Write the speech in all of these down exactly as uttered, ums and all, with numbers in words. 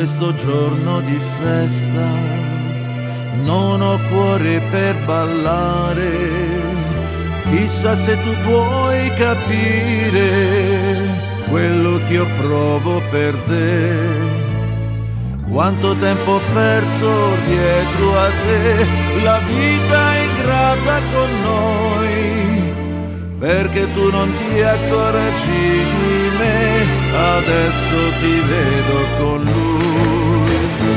questo giorno di festa non ho cuore per ballare, chissà se tu puoi capire quello che io provo per te. Quanto tempo ho perso dietro a te, la vita è ingrata con noi, perché tu non ti accorgi di me, adesso ti vedo con lui.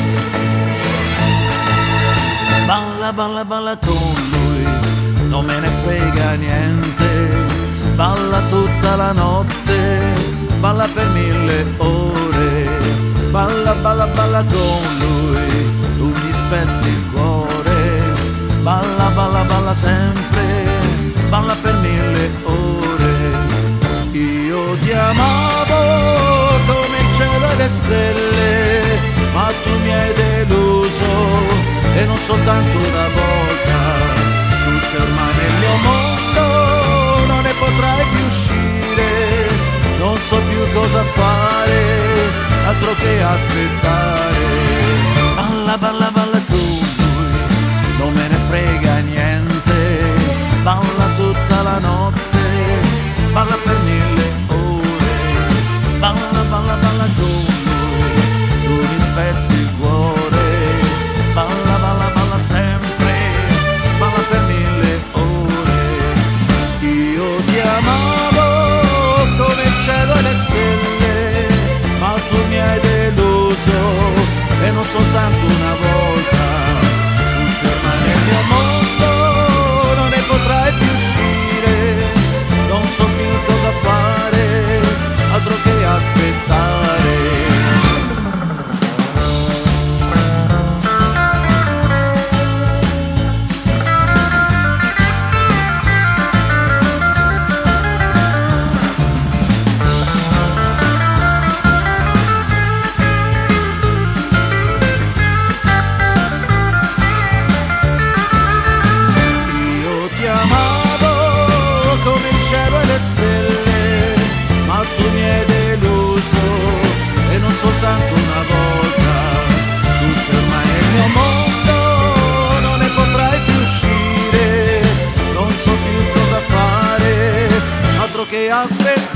Balla, balla, balla con lui, non me ne frega niente, balla tutta la notte, balla per mille ore. Balla, balla, balla con lui, tu mi spezzi il cuore. Balla, balla, balla sempre, balla per mille ore. Io ti amavo come il cielo e le stelle, ma tu mi hai deluso, e non soltanto una volta. Tu sei ormai nel mio mondo, non ne potrai più uscire, non so più cosa fare, altro che aspettare. Balla, balla, balla con lui, non me ne frega niente, balla tutta la notte, balla per mille ore. Balla, balla, balla con lui, tu mi spezzi il cuore. Balla, balla, balla sempre, balla per mille ore. Io ti amavo come il cielo e le stelle, ma tu mi hai deluso, e non soltanto una volta. Tu sei ormai nel mio mondo, non ne potrai più uscire, non so più cosa fare, altro che aspettare. Stelle, ma tu mi hai deluso, e non soltanto una volta. Tu sei ormai nel mio mondo, non ne potrai più uscire, non so più cosa fare, altro che aspettare.